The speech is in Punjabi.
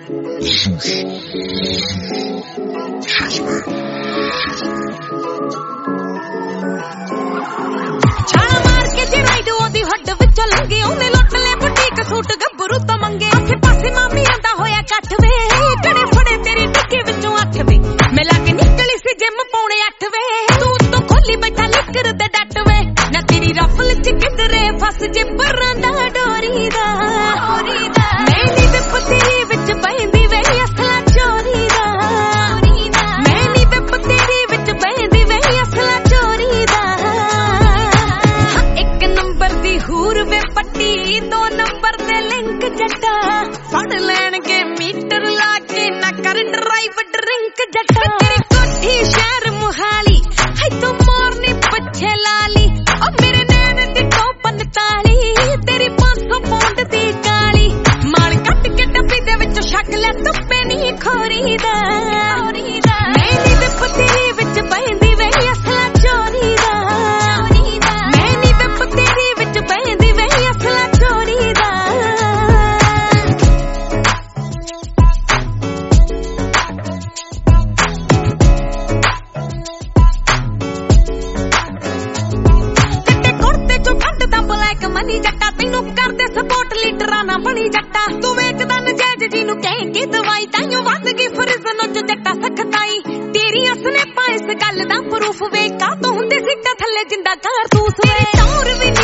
ਮਾਰ ਕੇ ਜੇ ਰਾਈਡ ਉਹਦੀ ਹੱਡ ਵਿੱਚੋਂ ਲੰਘੇ ਉਹਨੇ ਲੁੱਟ ਲੈ ਬੁਟੀਕ ਸੂਟ ਗੱਭਰੂ ਤੋਂ ਮੰਗੇ ਆਸੇ ਪਾਸੇ ਮਾਮੀ ਆਂਦਾ ਹੋਇਆ ਕੱਠ ਵੇ ਕੜੇ ਫੜੇ ਤੇਰੀ ਟਿੱਕੀ ਵਿੱਚੋਂ 8 ਵੇ ਮੈਂ ਲਾ ਕੇ ਨਿਕਲੀ ਸੀ ਜਿਮ ਪੌਣੇ 8 ਵੇ ਤੂੰ ਤੋਂ ਖੋਲੀ ਬੈਠਾ ਲਿਕਰ ਤੇ ਡੱਟ ਵੇ ਨਾ ਤੇਰੀ ਰਫਲ ਚ ਕਿਧਰੇ ਫਸ ਜੇ ਪਰਾਂ ਦਾ ਡੋਰੀ ਦਾ ਮੈਂ ਨੀ ਤੇ ਪਤੇਰੀ ਵਿੱਚ ਬਹਿੰਦੀ ਵੇ ਅਸਲਾ ਚੋਰੀ ਦਾ ਮੈਂ ਨੀ ਤੇ ਪਤੇਰੀ ਵਿੱਚ ਬਹਿੰਦੀ ਵੇ ਅਸਲਾ ਚੋਰੀ ਦਾ ਇੱਕ ਨੰਬਰ ਦੀ ਹੂਰ ਵੇ ਪੱਟੀ 2 ਨੰਬਰ ਦੇ ਲਿੰਕ ਜੱਟਾ ਫੜ ਲੈਣਗੇ ਮੀਟਰ ਲਾ ਕੇ ਨਾ ਕਰ ਡਰਾਈਵ ਡਰਿੰਕ ਜੱਟਾ ਤੇਰੀ ਕੋਠੀ ਸ਼ਹਿਰ ਮੁਹਾਲੀ ਹੈ ਤੂੰ ਮੋਰਨੀ ਪਿੱਛੇ ਲਾਲੀ ਓ ਮੇਰੇ ਨੈਣ ਦੀ ਟੋਪਨ ਤਾਲੀ ਤੇਰੀ 500 ਪੌਂਡ ਦੀ ਕਾਲੀ ਮਾਲ ਕੱਟ ਕੇ ਡੱਬੀ ਦੇ ਵਿੱਚੋਂ ਛੱਕ ਲੈ ਧੁੱਪੇ ਨਹੀਂ ਖੋਰੀ ਦਾ ਮੈਂ ਨੀ ਤੇ ਪਤੇਰੀ ਵਿੱਚ ਬਹਿੰਦੀ ਵੇ ਅਸਲਾ ਚੋਰੀ ਦਾ ਮੈਂ ਨੀ ਤੇ ਪਤੇਰੀ ਵਿੱਚ ਬਹਿੰਦੀ ਵੇ ਅਸਲਾ ਚੋਰੀ ਦਾ ਚਿੱਟੇ ਕੁੜਤੇ ਚੋਂ ਕੱਢਦਾ ਬਲੈਕ ਮਨੀ ਜੱਟਾ ਤੈਨੂੰ ਕਰਦੇ ਸਪੋਰਟ ਲੀਡਰਾਂ ਨਾ ਬਣੀ ਜੱਟਾ ਤੂੰ ਵੇਚਦਾ ਨਜਾਇਜ਼ ਜੀ ਨੂੰ ਕਹੇਂਗੀ ਦਵਾਈ ਤਾਈਓ ਵੱਧ ਗਈ ਫਰਿਜ਼ਨੋਂ ਚ ਜੱਟਾ ਸਖਤਾਈ ਤੇਰੀਆਂ ਸਨੇਪਾਂ ਇਸ ਗੱਲ ਦਾ ਪ੍ਰੂਫ ਵੇਖਾ ਤੂੰ ਹੁੰਦੀ ਸਿੱਟਾ ਥੱਲੇ ਜਿੰਦਾ ਕਾਰਤੂਸ ਵੇ ਟੌਰ ਵੀ